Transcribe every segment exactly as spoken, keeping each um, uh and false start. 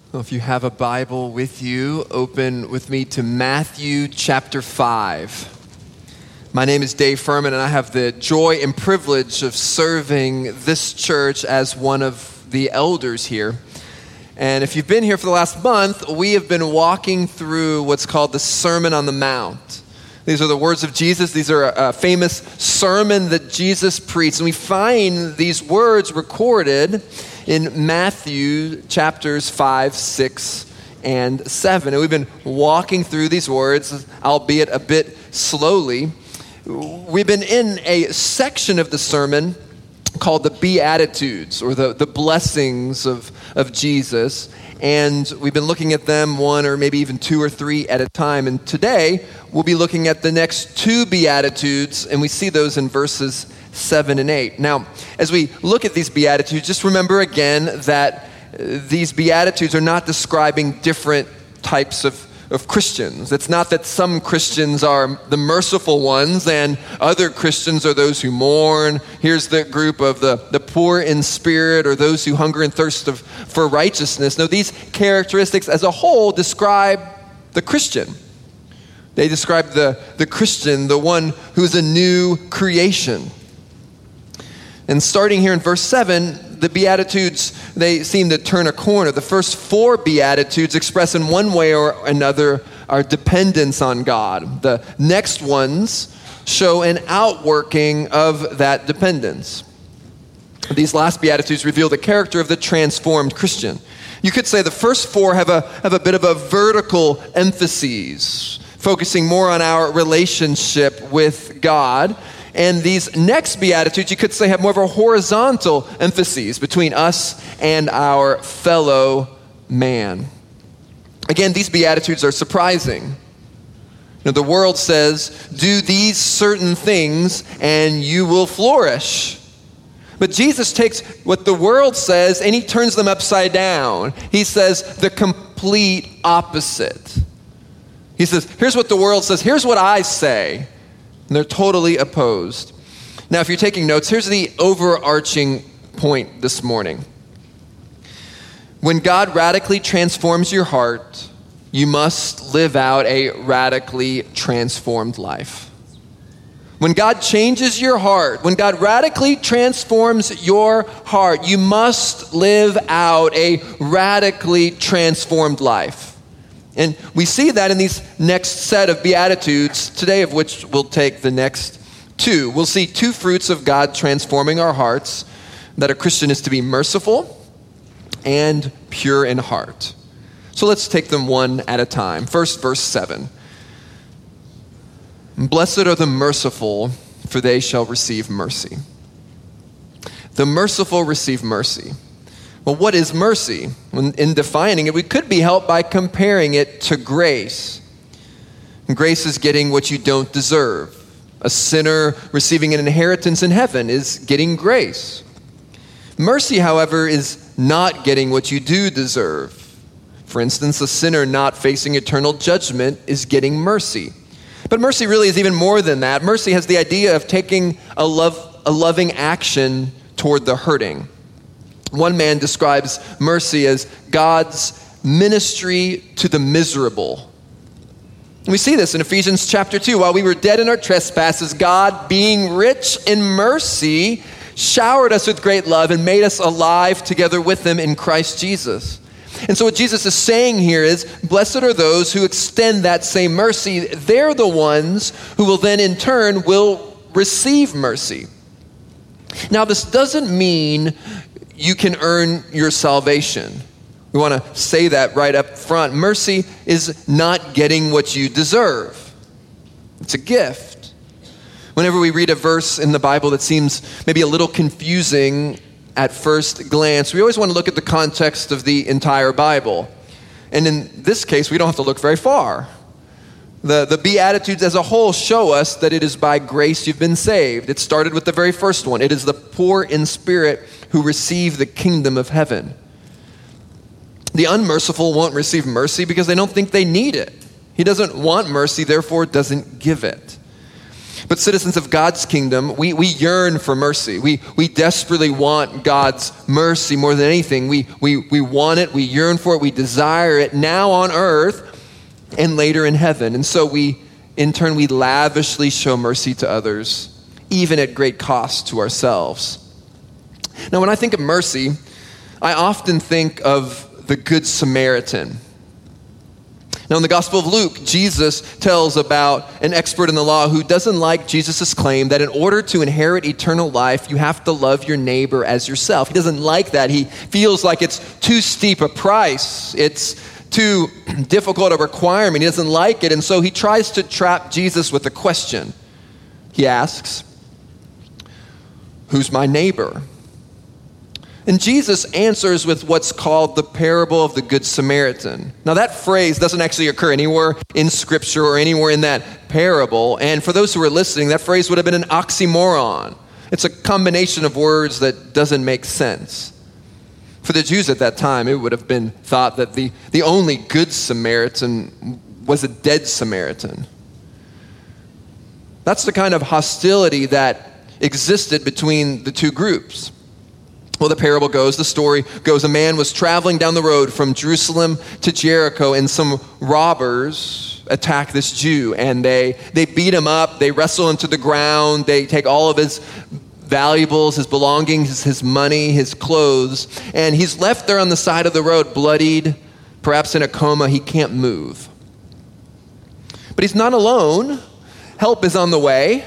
Well, if you have a Bible with you, open with me to Matthew chapter five. My name is Dave Furman, and I have the joy and privilege of serving this church as one of the elders here. And if you've been here for the last month, we have been walking through what's called the Sermon on the Mount. These are the words of Jesus. These are a, a famous sermon that Jesus preached. And we find these words recorded in Matthew chapters five, six, and seven. And we've been walking through these words, albeit a bit slowly. We've been in a section of the sermon called the Beatitudes, or the, the blessings of, of Jesus. And we've been looking at them one or maybe even two or three at a time. And today, we'll be looking at the next two Beatitudes, and we see those in verses seven and eight. Now, as we look at these Beatitudes, just remember again that these Beatitudes are not describing different types of, of Christians. It's not that some Christians are the merciful ones and other Christians are those who mourn. Here's the group of the, the poor in spirit or those who hunger and thirst of, for righteousness. No, these characteristics as a whole describe the Christian. They describe the, the Christian, the one who's a new creation. And starting here in verse seven, the Beatitudes, they seem to turn a corner. The first four Beatitudes express in one way or another our dependence on God. The next ones show an outworking of that dependence. These last Beatitudes reveal the character of the transformed Christian. You could say the first four have a, have a bit of a vertical emphasis, focusing more on our relationship with God. And these next Beatitudes, you could say, have more of a horizontal emphasis between us and our fellow man. Again, these Beatitudes are surprising. You know, the world says, do these certain things and you will flourish. But Jesus takes what the world says and he turns them upside down. He says the complete opposite. He says, here's what the world says, here's what I say. And they're totally opposed. Now, if you're taking notes, here's the overarching point this morning. When God radically transforms your heart, you must live out a radically transformed life. When God changes your heart, when God radically transforms your heart, you must live out a radically transformed life. And we see that in these next set of Beatitudes, today of which we'll take the next two. We'll see two fruits of God transforming our hearts, that a Christian is to be merciful and pure in heart. So let's take them one at a time. First, verse seven. Blessed are the merciful, for they shall receive mercy. The merciful receive mercy. Well, what is mercy? In defining it, we could be helped by comparing it to grace. And grace is getting what you don't deserve. A sinner receiving an inheritance in heaven is getting grace. Mercy, however, is not getting what you do deserve. For instance, a sinner not facing eternal judgment is getting mercy. But mercy really is even more than that. Mercy has the idea of taking a love, a loving action toward the hurting. One man describes mercy as God's ministry to the miserable. We see this in Ephesians chapter two. While we were dead in our trespasses, God, being rich in mercy, showered us with great love and made us alive together with him in Christ Jesus. And so what Jesus is saying here is, blessed are those who extend that same mercy. They're the ones who will then in turn will receive mercy. Now, this doesn't mean you can earn your salvation. We want to say that right up front. Mercy is not getting what you deserve. It's a gift. Whenever we read a verse in the Bible that seems maybe a little confusing at first glance, we always want to look at the context of the entire Bible. And in this case, we don't have to look very far. The, the Beatitudes as a whole show us that it is by grace you've been saved. It started with the very first one. It is the poor in spirit who receive the kingdom of heaven. The unmerciful won't receive mercy because they don't think they need it. He doesn't want mercy, therefore doesn't give it. But citizens of God's kingdom, we, we yearn for mercy. We, we desperately want God's mercy more than anything. We, we, we want it, we yearn for it, we desire it now on earth and later in heaven. And so we, in turn, we lavishly show mercy to others, even at great cost to ourselves. Now, when I think of mercy, I often think of the Good Samaritan. Now, in the Gospel of Luke, Jesus tells about an expert in the law who doesn't like Jesus' claim that in order to inherit eternal life, you have to love your neighbor as yourself. He doesn't like that. He feels like it's too steep a price. It's too difficult a requirement. He doesn't like it, and so he tries to trap Jesus with a question. He asks, "Who's my neighbor?" And Jesus answers with what's called the parable of the Good Samaritan. Now, that phrase doesn't actually occur anywhere in Scripture or anywhere in that parable. And for those who are listening, that phrase would have been an oxymoron. It's a combination of words that doesn't make sense. For the Jews at that time, it would have been thought that the, the only good Samaritan was a dead Samaritan. That's the kind of hostility that existed between the two groups. Well, the parable goes, the story goes, a man was traveling down the road from Jerusalem to Jericho, and some robbers attack this Jew, and they, they beat him up, they wrestle him to the ground, they take all of his valuables, his belongings, his money, his clothes, and he's left there on the side of the road, bloodied, perhaps in a coma. He can't move. But he's not alone. Help is on the way,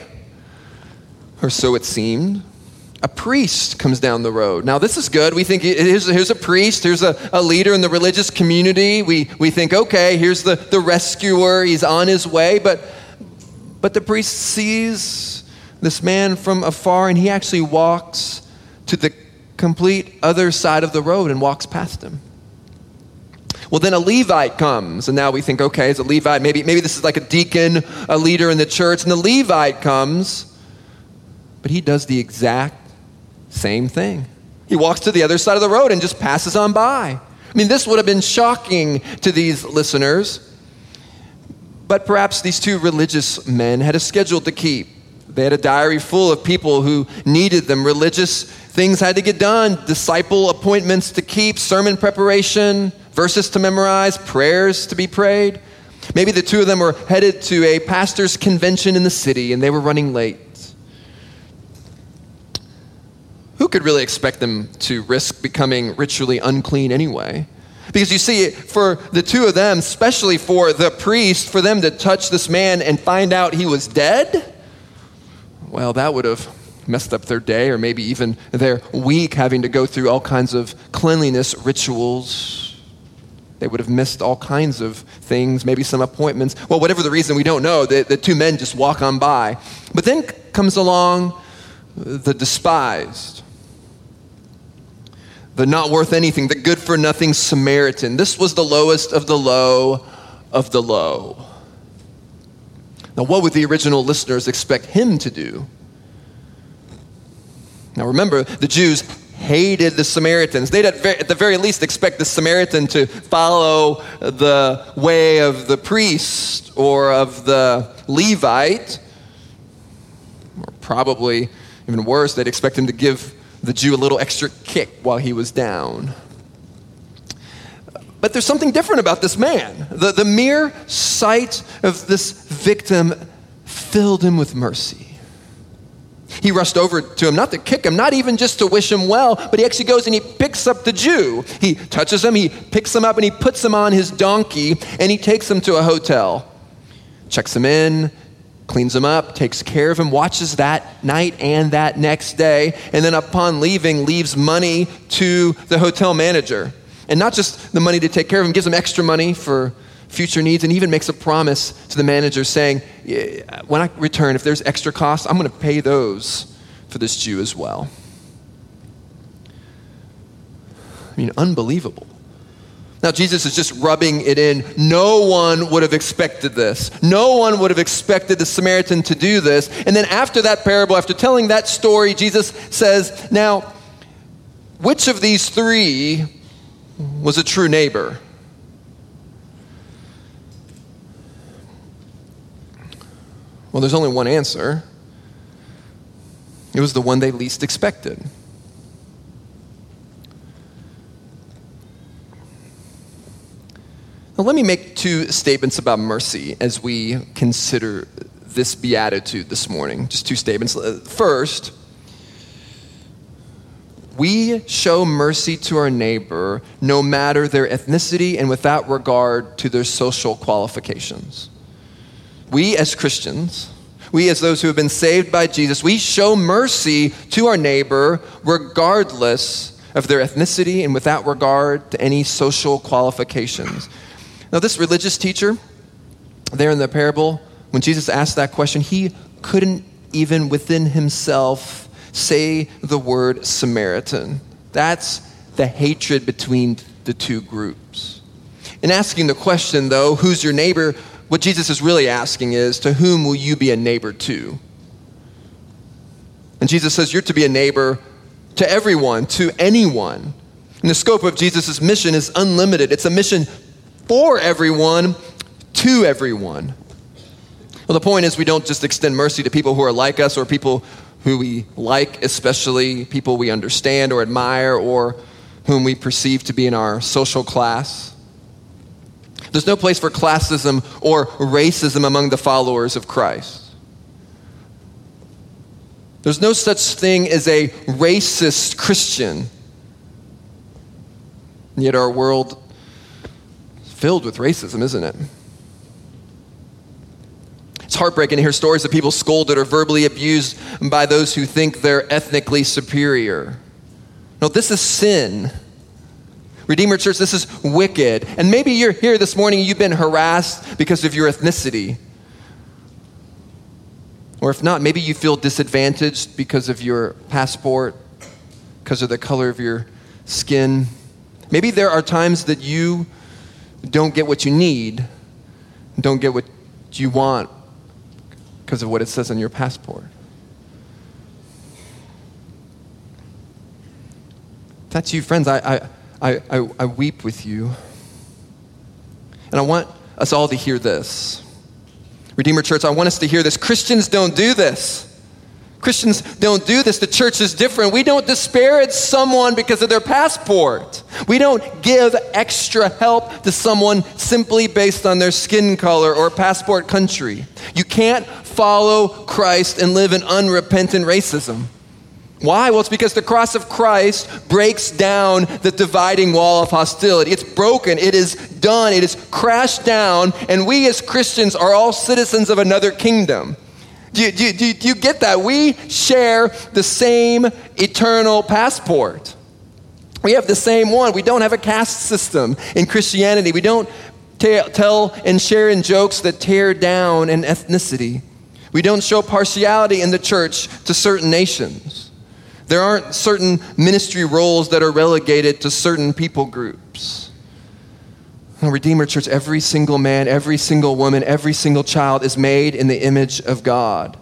or so it seemed. A priest comes down the road. Now, this is good. We think here's, here's a priest, here's a, a leader in the religious community. We, we think, okay, here's the, the rescuer. He's on his way. But, but the priest sees this man from afar, and he actually walks to the complete other side of the road and walks past him. Well, then a Levite comes, and now we think, okay, it's a Levite. Maybe, maybe this is like a deacon, a leader in the church. And the Levite comes, but he does the exact same thing. He walks to the other side of the road and just passes on by. I mean, this would have been shocking to these listeners, but perhaps these two religious men had a schedule to keep. They had a diary full of people who needed them. Religious things had to get done, disciple appointments to keep, sermon preparation, verses to memorize, prayers to be prayed. Maybe the two of them were headed to a pastor's convention in the city, and they were running late. Who could really expect them to risk becoming ritually unclean anyway? Because you see, for the two of them, especially for the priest, for them to touch this man and find out he was dead, well, that would have messed up their day, or maybe even their week, having to go through all kinds of cleanliness rituals. They would have missed all kinds of things, maybe some appointments. Well, whatever the reason, we don't know. The, the two men just walk on by. But then comes along the despised, the not worth anything, the good-for-nothing Samaritan. This was the lowest of the low of the low. Now, what would the original listeners expect him to do? Now, remember, the Jews hated the Samaritans. They'd at the very least expect the Samaritan to follow the way of the priest or of the Levite. Or probably, even worse, they'd expect him to give the Jew a little extra kick while he was down. But there's something different about this man. The, the mere sight of this victim filled him with mercy. He rushed over to him, not to kick him, not even just to wish him well, but he actually goes and he picks up the Jew. He touches him, he picks him up, and he puts him on his donkey, and he takes him to a hotel. Checks him in, cleans him up, takes care of him, watches that night and that next day, and then upon leaving, leaves money to the hotel manager. And not just the money to take care of him, gives him extra money for future needs, and even makes a promise to the manager saying, when I return, if there's extra costs, I'm going to pay those for this Jew as well. I mean, unbelievable. Now, Jesus is just rubbing it in. No one would have expected this. No one would have expected the Samaritan to do this. And then after that parable, after telling that story, Jesus says, now, which of these three was a true neighbor? Well, there's only one answer. It was the one they least expected. Now, let me make two statements about mercy as we consider this beatitude this morning. Just two statements. First, we show mercy to our neighbor no matter their ethnicity and without regard to their social qualifications. We as Christians, we as those who have been saved by Jesus, we show mercy to our neighbor regardless of their ethnicity and without regard to any social qualifications. Now, this religious teacher there in the parable, when Jesus asked that question, he couldn't even within himself say the word Samaritan. That's the hatred between the two groups. In asking the question, though, who's your neighbor, what Jesus is really asking is, to whom will you be a neighbor to? And Jesus says you're to be a neighbor to everyone, to anyone. And the scope of Jesus' mission is unlimited. It's a mission for everyone, to everyone. Well, the point is we don't just extend mercy to people who are like us or people who we like, especially people we understand or admire or whom we perceive to be in our social class. There's no place for classism or racism among the followers of Christ. There's no such thing as a racist Christian. And yet our world is filled with racism, isn't it? It's heartbreaking to hear stories of people scolded or verbally abused by those who think they're ethnically superior. No, this is sin. Redeemer Church, this is wicked. And maybe you're here this morning and you've been harassed because of your ethnicity. Or if not, maybe you feel disadvantaged because of your passport, because of the color of your skin. Maybe there are times that you don't get what you need, don't get what you want because of what it says on your passport. That's you, friends. I, I, I, I weep with you. And I want us all to hear this. Redeemer Church, I want us to hear this. Christians don't do this. Christians don't do this. The church is different. We don't disparage someone because of their passport. We don't give extra help to someone simply based on their skin color or passport country. You can't follow Christ and live in unrepentant racism. Why? Well, it's because the cross of Christ breaks down the dividing wall of hostility. It's broken. It is done. It is crashed down. And we as Christians are all citizens of another kingdom. Do you, do, you, do, you, do you get that? We share the same eternal passport. We have the same one. We don't have a caste system in Christianity. We don't t- tell and share in jokes that tear down an ethnicity. We don't show partiality in the church to certain nations. There aren't certain ministry roles that are relegated to certain people groups. In Redeemer Church, every single man, every single woman, every single child is made in the image of God.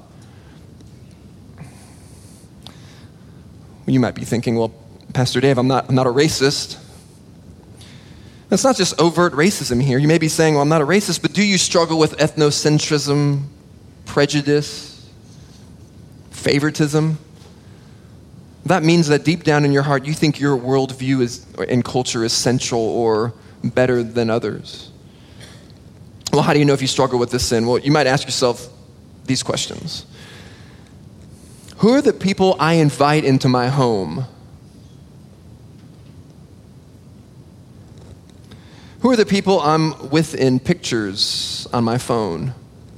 You might be thinking, well, Pastor Dave, I'm not, I'm not a racist. It's not just overt racism here. You may be saying, well, I'm not a racist, but do you struggle with ethnocentrism, prejudice, favoritism? That means that deep down in your heart, you think your worldview is, and culture is central or better than others. Well, how do you know if you struggle with this sin? Well, you might ask yourself these questions. Who are the people I invite into my home? Who are the people I'm with in pictures on my phone?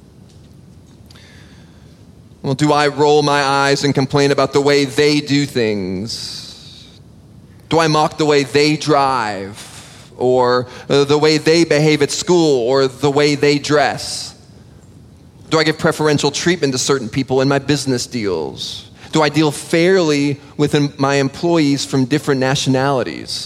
Well, do I roll my eyes and complain about the way they do things? Do I mock the way they drive? Or uh, the way they behave at school? Or the way they dress? Do I give preferential treatment to certain people in my business deals? Do I deal fairly with my employees from different nationalities?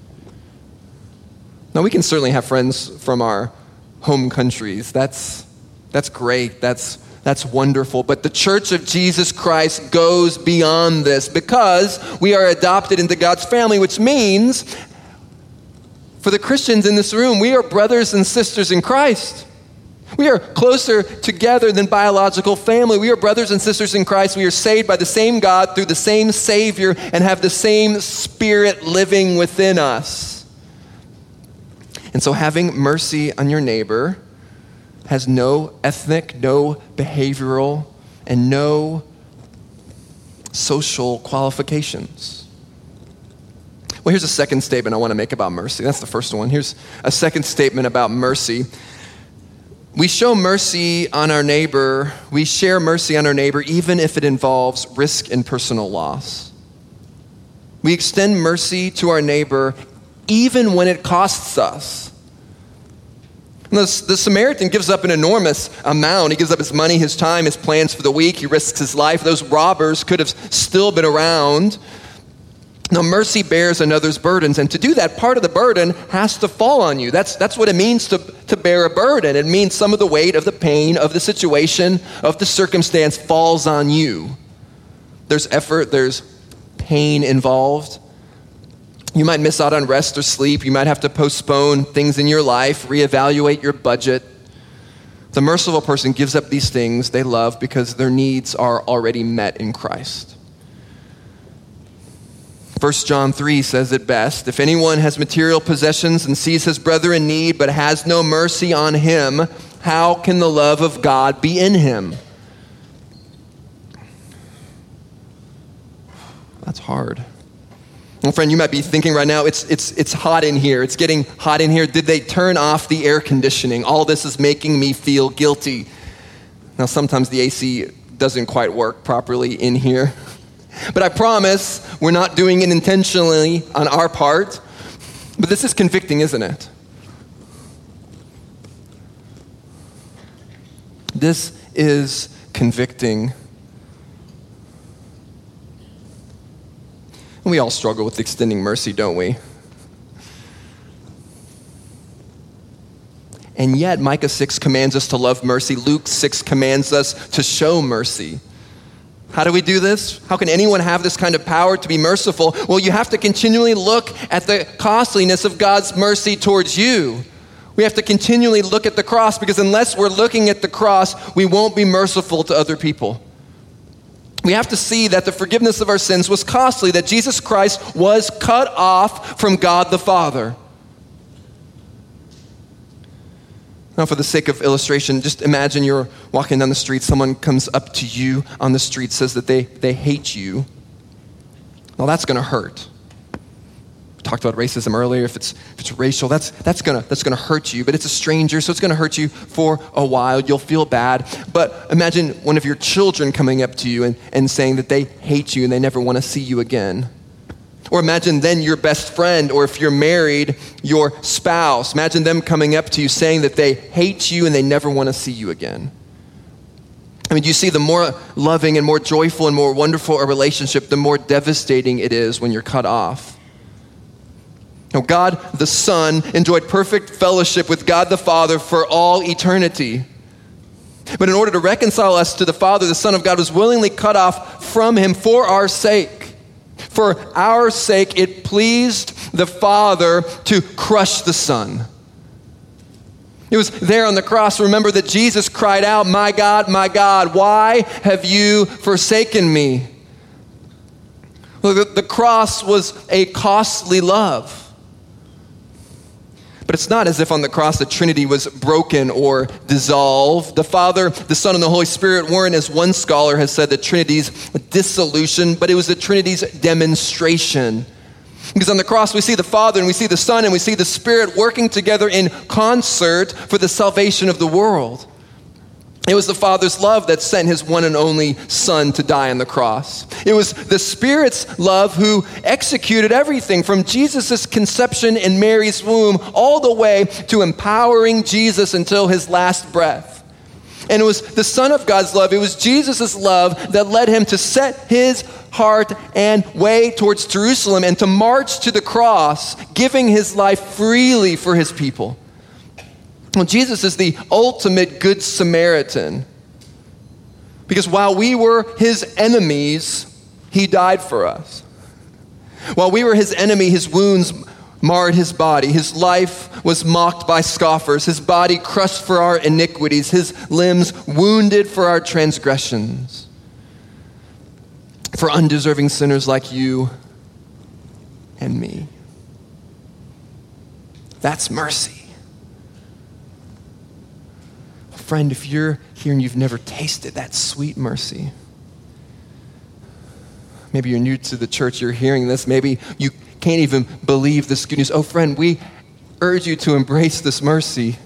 Now, we can certainly have friends from our home countries. That's, that's great. That's That's wonderful. But the Church of Jesus Christ goes beyond this because we are adopted into God's family, which means for the Christians in this room, we are brothers and sisters in Christ. We are closer together than biological family. We are brothers and sisters in Christ. We are saved by the same God through the same Savior and have the same Spirit living within us. And so having mercy on your neighbor has no ethnic, no behavioral, and no social qualifications. Well, here's a second statement I want to make about mercy. That's the first one. Here's a second statement about mercy. We show mercy on our neighbor, we share mercy on our neighbor, even if it involves risk and personal loss. We extend mercy to our neighbor, even when it costs us. The, the Samaritan gives up an enormous amount. He gives up his money, his time, his plans for the week. He risks his life. Those robbers could have still been around. Now, mercy bears another's burdens, and to do that, part of the burden has to fall on you. That's, that's what it means to, to bear a burden. It means some of the weight of the pain, of the situation, of the circumstance falls on you. There's effort, there's pain involved. You might miss out on rest or sleep. You might have to postpone things in your life, reevaluate your budget. The merciful person gives up these things they love because their needs are already met in Christ. First John three says it best. If anyone has material possessions and sees his brother in need but has no mercy on him, how can the love of God be in him? That's hard. Well, friend, you might be thinking right now, it's it's it's hot in here. It's getting hot in here. Did they turn off the air conditioning? All this is making me feel guilty. Now, sometimes the A C doesn't quite work properly in here. But I promise we're not doing it intentionally on our part. But this is convicting, isn't it? This is convicting. And we all struggle with extending mercy, don't we? And yet, Micah six commands us to love mercy. Luke six commands us to show mercy. How do we do this? How can anyone have this kind of power to be merciful? Well, you have to continually look at the costliness of God's mercy towards you. We have to continually look at the cross, because unless we're looking at the cross, we won't be merciful to other people. We have to see that the forgiveness of our sins was costly, that Jesus Christ was cut off from God the Father. Now, for the sake of illustration, just imagine you're walking down the street, someone comes up to you on the street, says that they, they hate you. Well, that's going to hurt. We talked about racism earlier. If it's if it's racial, that's that's going to that's going to hurt you. But it's a stranger, so it's going to hurt you for a while. You'll feel bad. But imagine one of your children coming up to you and, and saying that they hate you and they never want to see you again. Or imagine then your best friend, or if you're married, your spouse. Imagine them coming up to you saying that they hate you and they never want to see you again. I mean, you see, the more loving and more joyful and more wonderful a relationship, the more devastating it is when you're cut off. Now, God the Son enjoyed perfect fellowship with God the Father for all eternity. But in order to reconcile us to the Father, the Son of God was willingly cut off from him for our sake. For our sake, it pleased the Father to crush the Son. It was there on the cross. Remember that Jesus cried out, "My God, my God, why have you forsaken me?" Well, the, the cross was a costly love. But it's not as if on the cross the Trinity was broken or dissolved. The Father, the Son, and the Holy Spirit weren't, as one scholar has said, the Trinity's dissolution, but it was the Trinity's demonstration. Because on the cross we see the Father and we see the Son and we see the Spirit working together in concert for the salvation of the world. It was the Father's love that sent his one and only Son to die on the cross. It was the Spirit's love who executed everything from Jesus' conception in Mary's womb all the way to empowering Jesus until his last breath. And it was the Son of God's love, it was Jesus' love that led him to set his heart and way towards Jerusalem and to march to the cross, giving his life freely for his people. Well, Jesus is the ultimate Good Samaritan, because while we were his enemies, he died for us. While we were his enemy, his wounds marred his body. His life was mocked by scoffers. His body crushed for our iniquities. His limbs wounded for our transgressions. For undeserving sinners like you and me. That's mercy. Friend, if you're here and you've never tasted that sweet mercy, maybe you're new to the church, you're hearing this, maybe you can't even believe this good news. Oh, friend, we urge you to embrace this mercy.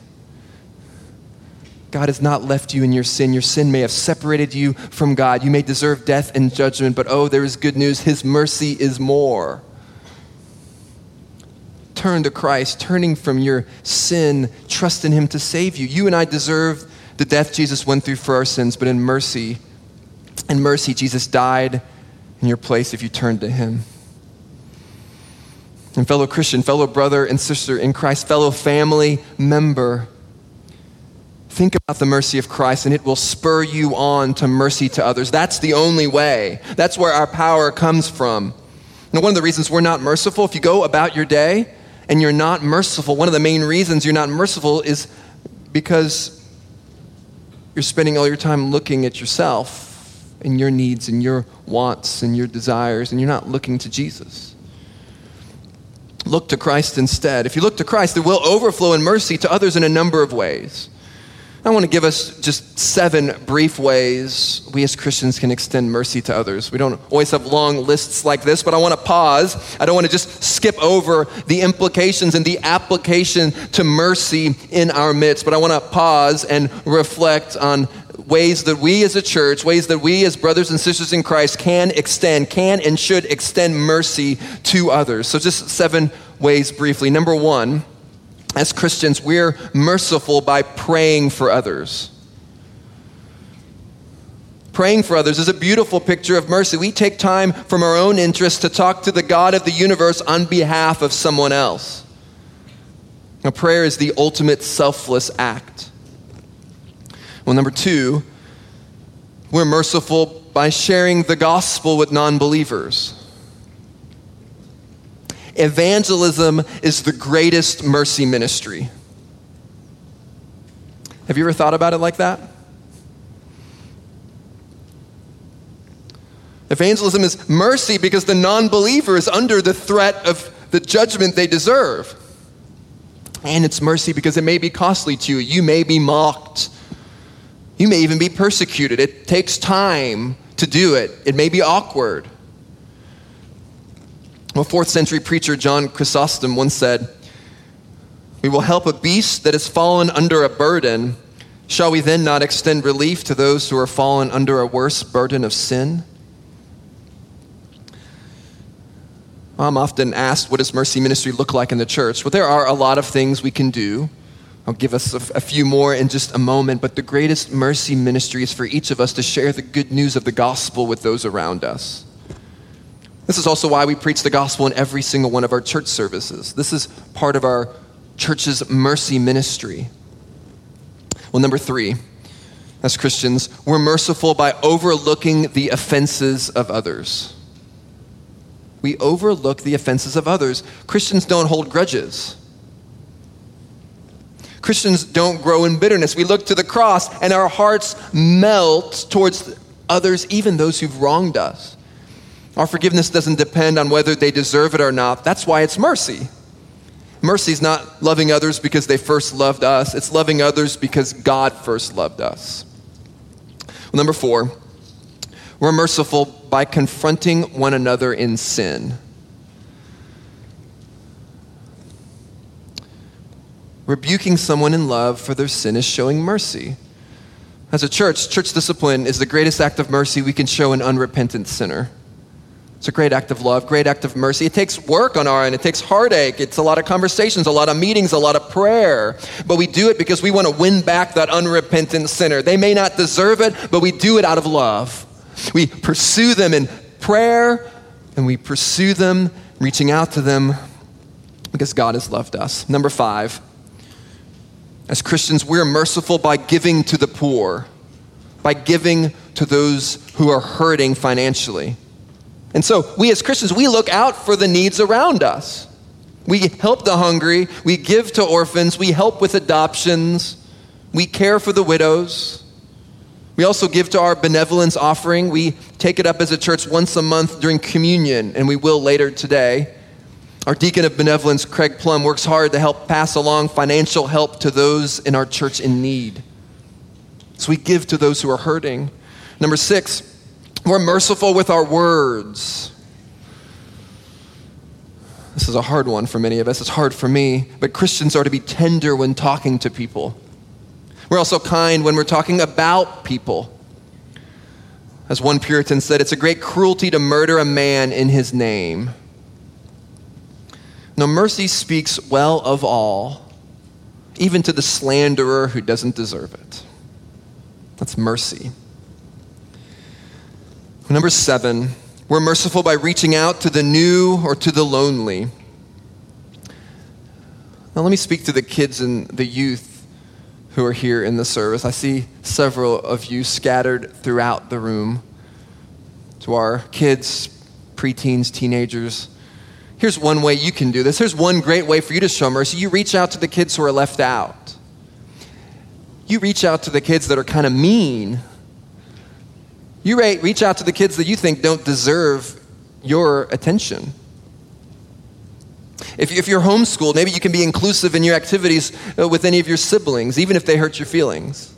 God has not left you in your sin. Your sin may have separated you from God. You may deserve death and judgment, but oh, there is good news. His mercy is more. Turn to Christ, turning from your sin, trust in him to save you. You and I deserve the death Jesus went through for our sins, but in mercy, in mercy, Jesus died in your place if you turn to him. And fellow Christian, fellow brother and sister in Christ, fellow family member, think about the mercy of Christ and it will spur you on to mercy to others. That's the only way. That's where our power comes from. Now, one of the reasons we're not merciful, if you go about your day and you're not merciful, one of the main reasons you're not merciful is because you're spending all your time looking at yourself and your needs and your wants and your desires, and you're not looking to Jesus. Look to Christ instead. If you look to Christ, it will overflow in mercy to others in a number of ways. I want to give us just seven brief ways we as Christians can extend mercy to others. We don't always have long lists like this, but I want to pause. I don't want to just skip over the implications and the application to mercy in our midst, but I want to pause and reflect on ways that we as a church, ways that we as brothers and sisters in Christ can extend, can and should extend mercy to others. So just seven ways briefly. Number one, as Christians, we're merciful by praying for others. Praying for others is a beautiful picture of mercy. We take time from our own interests to talk to the God of the universe on behalf of someone else. Now, prayer is the ultimate selfless act. Well, number two, we're merciful by sharing the gospel with non-believers. Evangelism is the greatest mercy ministry. Have you ever thought about it like that? Evangelism is mercy because the non-believer is under the threat of the judgment they deserve. And it's mercy because it may be costly to you. You may be mocked. You may even be persecuted. It takes time to do it. It may be awkward. Well, fourth century preacher John Chrysostom once said, "We will help a beast that has fallen under a burden. Shall we then not extend relief to those who are fallen under a worse burden of sin?" I'm often asked, what does mercy ministry look like in the church? Well, there are a lot of things we can do. I'll give us a, a few more in just a moment, but the greatest mercy ministry is for each of us to share the good news of the gospel with those around us. This is also why we preach the gospel in every single one of our church services. This is part of our church's mercy ministry. Well, number three, as Christians, we're merciful by overlooking the offenses of others. We overlook the offenses of others. Christians don't hold grudges. Christians don't grow in bitterness. We look to the cross and our hearts melt towards others, even those who've wronged us. Our forgiveness doesn't depend on whether they deserve it or not. That's why it's mercy. Mercy is not loving others because they first loved us. It's loving others because God first loved us. Well, number four, we're merciful by confronting one another in sin. Rebuking someone in love for their sin is showing mercy. As a church, church discipline is the greatest act of mercy we can show an unrepentant sinner. It's a great act of love, great act of mercy. It takes work on our end. It takes heartache. It's a lot of conversations, a lot of meetings, a lot of prayer. But we do it because we want to win back that unrepentant sinner. They may not deserve it, but we do it out of love. We pursue them in prayer, and we pursue them, reaching out to them because God has loved us. Number five, as Christians, we're merciful by giving to the poor, by giving to those who are hurting financially. And so we as Christians, we look out for the needs around us. We help the hungry, we give to orphans, we help with adoptions, we care for the widows. We also give to our benevolence offering. We take it up as a church once a month during communion, and we will later today. Our deacon of benevolence, Craig Plum, works hard to help pass along financial help to those in our church in need. So we give to those who are hurting. Number six, we're merciful with our words. This is a hard one for many of us. It's hard for me, but Christians are to be tender when talking to people. We're also kind when we're talking about people. As one Puritan said, it's a great cruelty to murder a man in his name. Now, mercy speaks well of all, even to the slanderer who doesn't deserve it. That's mercy. Number seven, we're merciful by reaching out to the new or to the lonely. Now let me speak to the kids and the youth who are here in the service. I see several of you scattered throughout the room. To our kids, preteens, teenagers, here's one way you can do this. Here's one great way for you to show mercy. You reach out to the kids who are left out. You reach out to the kids that are kind of mean. You reach out to the kids that you think don't deserve your attention. If, if you're homeschooled, maybe you can be inclusive in your activities with any of your siblings, even if they hurt your feelings.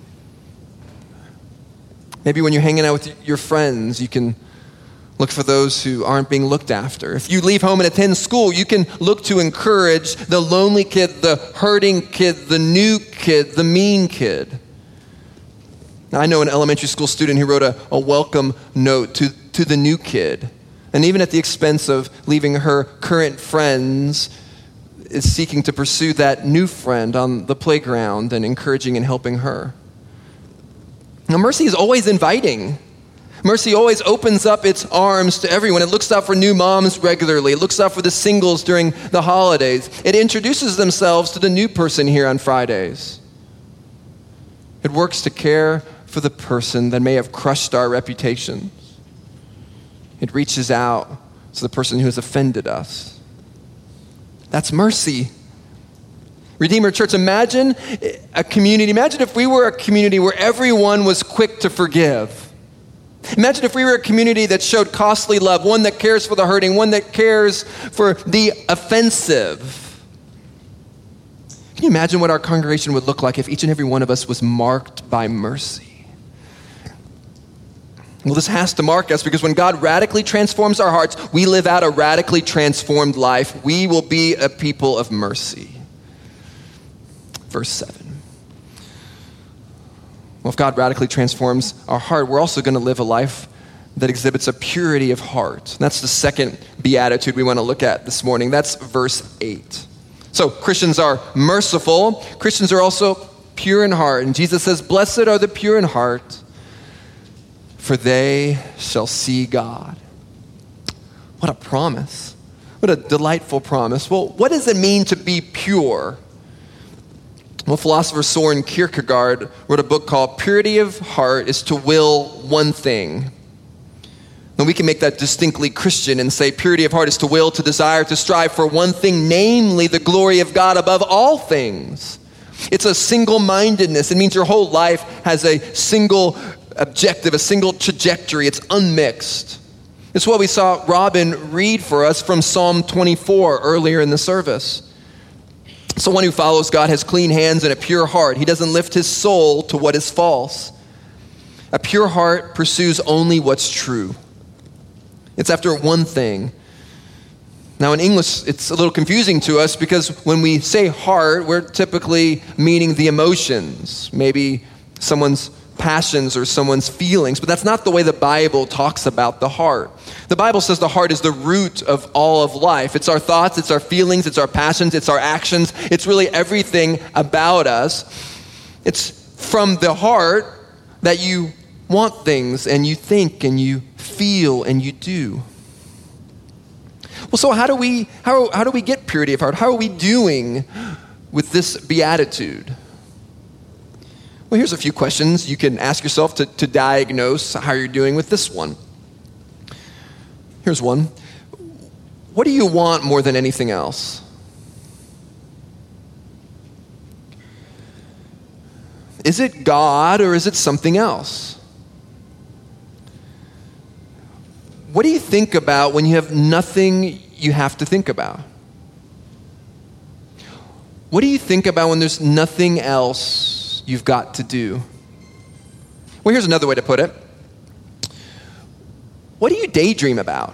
Maybe when you're hanging out with your friends, you can look for those who aren't being looked after. If you leave home and attend school, you can look to encourage the lonely kid, the hurting kid, the new kid, the mean kid. Now, I know an elementary school student who wrote a, a welcome note to, to the new kid. And even at the expense of leaving her current friends, is seeking to pursue that new friend on the playground and encouraging and helping her. Now, mercy is always inviting. Mercy always opens up its arms to everyone. It looks out for new moms regularly. It looks out for the singles during the holidays. It introduces themselves to the new person here on Fridays. It works to care for the person that may have crushed our reputations. It reaches out to the person who has offended us. That's mercy. Redeemer Church, imagine a community. Imagine if we were a community where everyone was quick to forgive. Imagine if we were a community that showed costly love, one that cares for the hurting, one that cares for the offensive. Can you imagine what our congregation would look like if each and every one of us was marked by mercy? Well, this has to mark us because when God radically transforms our hearts, we live out a radically transformed life. We will be a people of mercy. Verse seven. Well, if God radically transforms our heart, we're also going to live a life that exhibits a purity of heart. That's the second beatitude we want to look at this morning. That's verse eight. So Christians are merciful. Christians are also pure in heart. And Jesus says, "Blessed are the pure in heart, for they shall see God." What a promise. What a delightful promise. Well, what does it mean to be pure? Well, philosopher Soren Kierkegaard wrote a book called Purity of Heart is to Will One Thing. And we can make that distinctly Christian and say purity of heart is to will, to desire, to strive for one thing, namely the glory of God above all things. It's a single-mindedness. It means your whole life has a single objective, a single trajectory. It's unmixed. It's what we saw Robin read for us from Psalm twenty-four earlier in the service. Someone who follows God has clean hands and a pure heart. He doesn't lift his soul to what is false. A pure heart pursues only what's true. It's after one thing. Now in English, it's a little confusing to us because when we say heart, we're typically meaning the emotions, maybe someone's passions or someone's feelings, but that's not the way the Bible talks about the heart. The Bible says the heart is the root of all of life. It's our thoughts, it's our feelings, it's our passions, it's our actions. It's really everything about us. It's from the heart that you want things and you think and you feel and you do. Well, so how do we how how do we get purity of heart? How are we doing with this beatitude? Well, here's a few questions you can ask yourself to, to diagnose how you're doing with this one. Here's one. What what do you want more than anything else? Is it God or is it something else? What do you think about when you have nothing you have to think about? What do you think about when there's nothing else you've got to do? Well, here's another way to put it. What do you daydream about?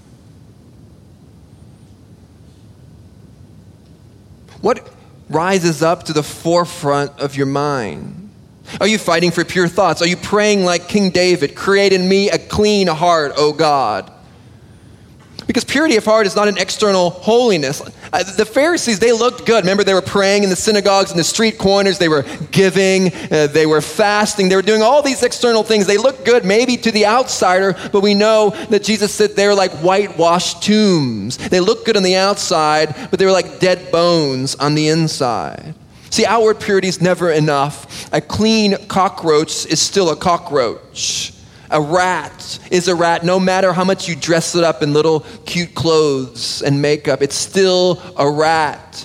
What rises up to the forefront of your mind? Are you fighting for pure thoughts? Are you praying like King David, create in me a clean heart, O God? Because purity of heart is not an external holiness. Uh, the Pharisees, they looked good. Remember, they were praying in the synagogues, in the street corners. They were giving. Uh, they were fasting. They were doing all these external things. They looked good maybe to the outsider, but we know that Jesus said they were like whitewashed tombs. They looked good on the outside, but they were like dead bones on the inside. See, outward purity is never enough. A clean cockroach is still a cockroach. A rat is a rat, no matter how much you dress it up in little cute clothes and makeup. It's still a rat.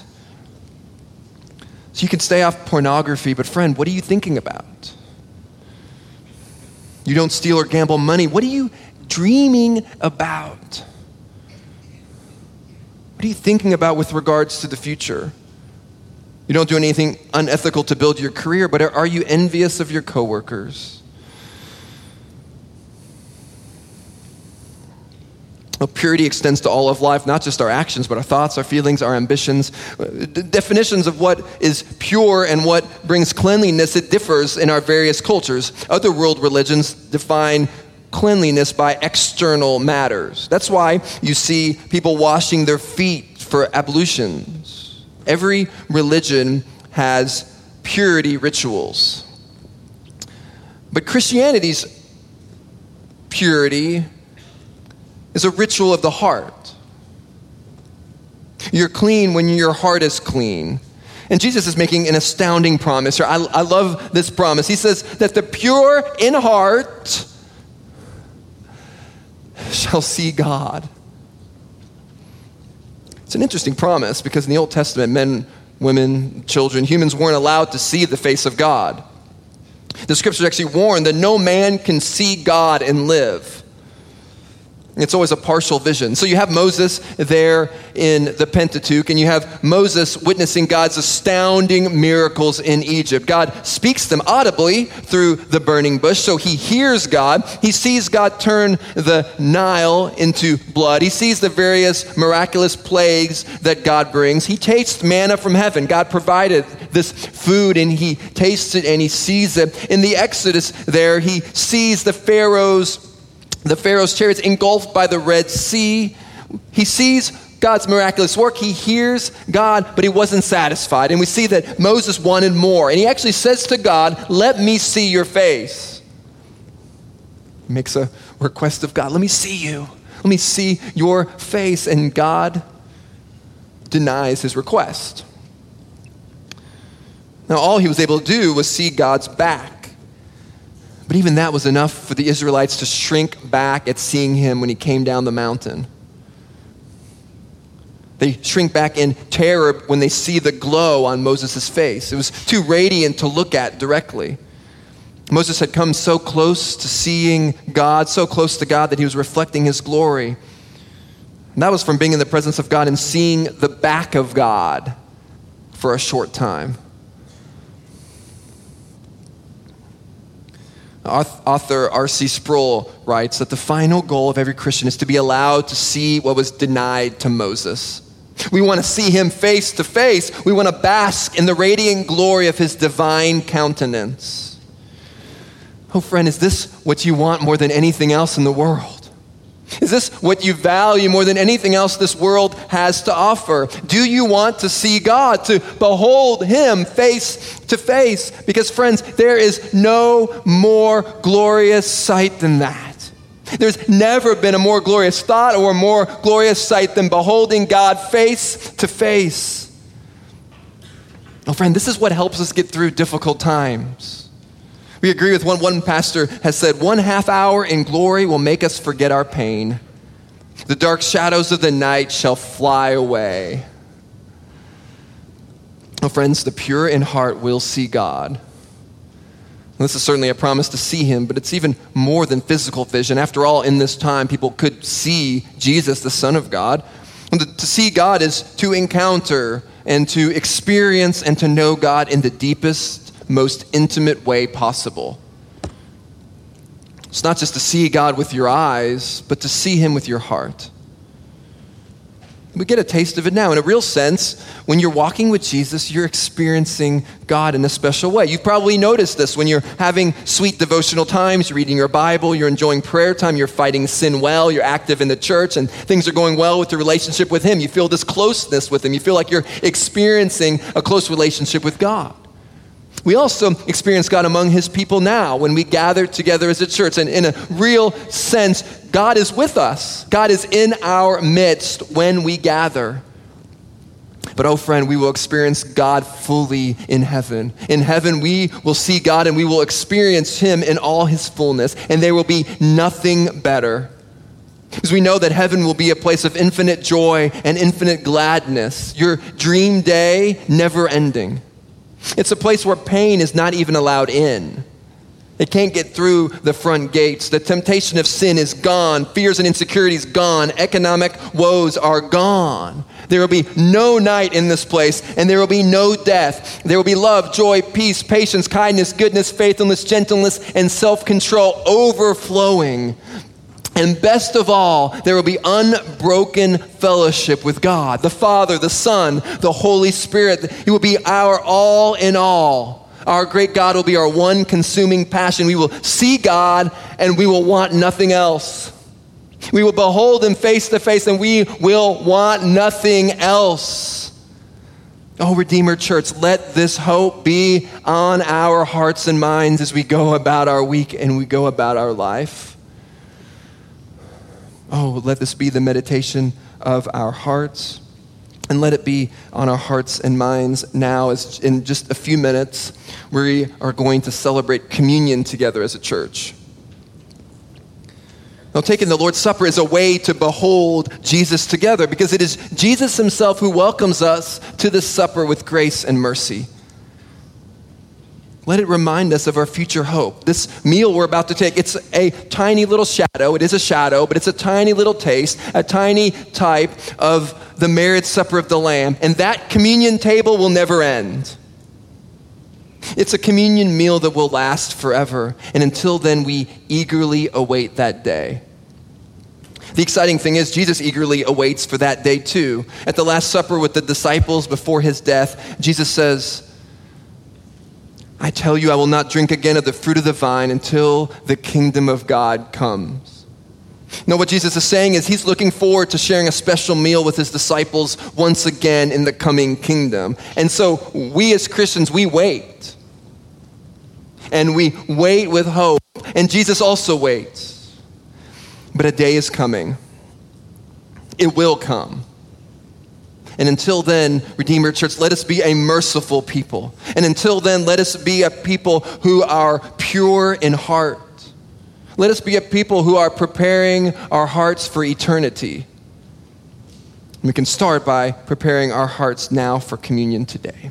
So you can stay off pornography, but friend, what are you thinking about? You don't steal or gamble money. What are you dreaming about? What are you thinking about with regards to the future? You don't do anything unethical to build your career, but are you envious of your coworkers? Well, purity extends to all of life, not just our actions, but our thoughts, our feelings, our ambitions. The definitions of what is pure and what brings cleanliness, it differs in our various cultures. Other world religions define cleanliness by external matters. That's why you see people washing their feet for ablutions. Every religion has purity rituals. But Christianity's purity is a ritual of the heart. You're clean when your heart is clean. And Jesus is making an astounding promise here. I, I love this promise. He says that the pure in heart shall see God. It's an interesting promise because in the Old Testament, men, women, children, humans weren't allowed to see the face of God. The scriptures actually warn that no man can see God and live. It's always a partial vision. So you have Moses there in the Pentateuch, and you have Moses witnessing God's astounding miracles in Egypt. God speaks them audibly through the burning bush, so he hears God. He sees God turn the Nile into blood. He sees the various miraculous plagues that God brings. He tastes manna from heaven. God provided this food, and he tastes it, and he sees it. In the Exodus there, he sees the Pharaoh's The Pharaoh's chariots engulfed by the Red Sea. He sees God's miraculous work. He hears God, but he wasn't satisfied. And we see that Moses wanted more. And he actually says to God, let me see your face. He makes a request of God. Let me see you. Let me see your face. And God denies his request. Now, all he was able to do was see God's back. But even that was enough for the Israelites to shrink back at seeing him when he came down the mountain. They shrink back in terror when they see the glow on Moses' face. It was too radiant to look at directly. Moses had come so close to seeing God, so close to God that he was reflecting his glory. And that was from being in the presence of God and seeing the back of God for a short time. Author R C Sproul writes that the final goal of every Christian is to be allowed to see what was denied to Moses. We want to see him face to face. We want to bask in the radiant glory of his divine countenance. Oh, friend, is this what you want more than anything else in the world? Is this what you value more than anything else this world has to offer? Do you want to see God, to behold him face to face? Because friends, there is no more glorious sight than that. There's never been a more glorious thought or a more glorious sight than beholding God face to face. Oh, friend, this is what helps us get through difficult times. We agree with one, one pastor has said, one half hour in glory will make us forget our pain. The dark shadows of the night shall fly away. Oh, friends, the pure in heart will see God. This is certainly a promise to see him, but it's even more than physical vision. After all, in this time, people could see Jesus, the Son of God. And to see God is to encounter and to experience and to know God in the deepest, most intimate way possible. It's not just to see God with your eyes, but to see him with your heart. We get a taste of it now. In a real sense, when you're walking with Jesus, you're experiencing God in a special way. You've probably noticed this when you're having sweet devotional times, you're reading your Bible, you're enjoying prayer time, you're fighting sin well, you're active in the church, and things are going well with the relationship with him. You feel this closeness with him. You feel like you're experiencing a close relationship with God. We also experience God among his people now when we gather together as a church. And in a real sense, God is with us. God is in our midst when we gather. But oh friend, we will experience God fully in heaven. In heaven, we will see God and we will experience him in all his fullness. And there will be nothing better. Because we know that heaven will be a place of infinite joy and infinite gladness. Your dream day never ending. It's a place where pain is not even allowed in. It can't get through the front gates. The temptation of sin is gone. Fears and insecurities gone. Economic woes are gone. There will be no night in this place, and there will be no death. There will be love, joy, peace, patience, kindness, goodness, faithfulness, gentleness, and self-control overflowing. And best of all, there will be unbroken fellowship with God, the Father, the Son, the Holy Spirit. He will be our all in all. Our great God will be our one consuming passion. We will see God and we will want nothing else. We will behold him face to face and we will want nothing else. Oh, Redeemer Church, let this hope be on our hearts and minds as we go about our week and we go about our life. Oh, let this be the meditation of our hearts, and let it be on our hearts and minds now. As in just a few minutes, we are going to celebrate communion together as a church. Now, taking the Lord's Supper is a way to behold Jesus together, because it is Jesus himself who welcomes us to this supper with grace and mercy. Let it remind us of our future hope. This meal we're about to take, it's a tiny little shadow. It is a shadow, but it's a tiny little taste, a tiny type of the marriage supper of the Lamb. And that communion table will never end. It's a communion meal that will last forever. And until then, we eagerly await that day. The exciting thing is Jesus eagerly awaits for that day too. At the Last Supper with the disciples before his death, Jesus says, I tell you, I will not drink again of the fruit of the vine until the kingdom of God comes. Now, what Jesus is saying is he's looking forward to sharing a special meal with his disciples once again in the coming kingdom. And so we as Christians, we wait. And we wait with hope. And Jesus also waits. But a day is coming. It will come. And until then, Redeemer Church, let us be a merciful people. And until then, let us be a people who are pure in heart. Let us be a people who are preparing our hearts for eternity. We can start by preparing our hearts now for communion today.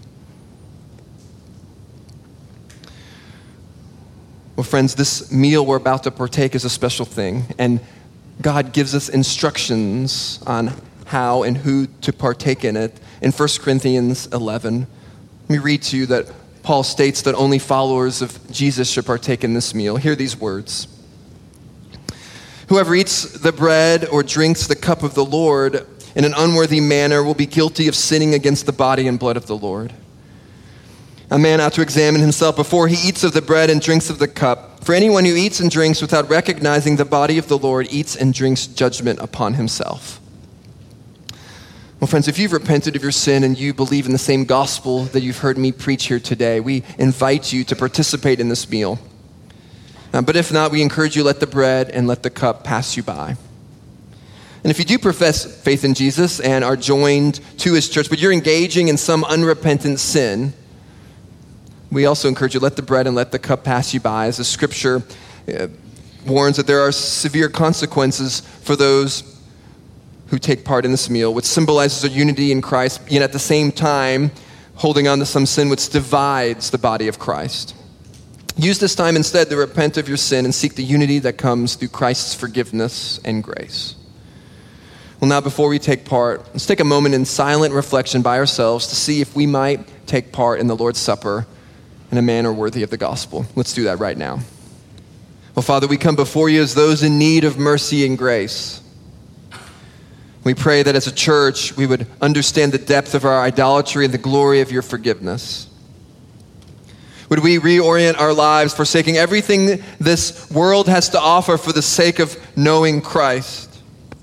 Well, friends, this meal we're about to partake is a special thing. And God gives us instructions on how and who to partake in it in First Corinthians eleven. Let me read to you that Paul states that only followers of Jesus should partake in this meal. Hear these words. Whoever eats the bread or drinks the cup of the Lord in an unworthy manner will be guilty of sinning against the body and blood of the Lord. A man ought to examine himself before he eats of the bread and drinks of the cup. For anyone who eats and drinks without recognizing the body of the Lord eats and drinks judgment upon himself. Well, friends, if you've repented of your sin and you believe in the same gospel that you've heard me preach here today, we invite you to participate in this meal. Uh, but if not, we encourage you, let the bread and let the cup pass you by. And if you do profess faith in Jesus and are joined to his church, but you're engaging in some unrepentant sin, we also encourage you, let the bread and let the cup pass you by, as the scripture uh, warns that there are severe consequences for those who take part in this meal, which symbolizes our unity in Christ, yet at the same time holding on to some sin which divides the body of Christ. Use this time instead to repent of your sin and seek the unity that comes through Christ's forgiveness and grace. Well, now before we take part, let's take a moment in silent reflection by ourselves to see if we might take part in the Lord's Supper in a manner worthy of the gospel. Let's do that right now. Well, Father, we come before you as those in need of mercy and grace. We pray that as a church, we would understand the depth of our idolatry and the glory of your forgiveness. Would we reorient our lives, forsaking everything this world has to offer for the sake of knowing Christ?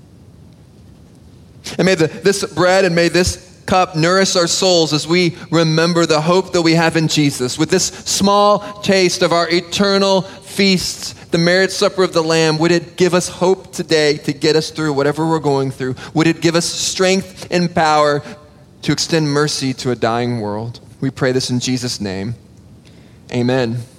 And may the, this bread and may this cup nourish our souls as we remember the hope that we have in Jesus. With this small taste of our eternal feasts, the marriage supper of the Lamb, would it give us hope today to get us through whatever we're going through? Would it give us strength and power to extend mercy to a dying world? We pray this in Jesus' name. Amen.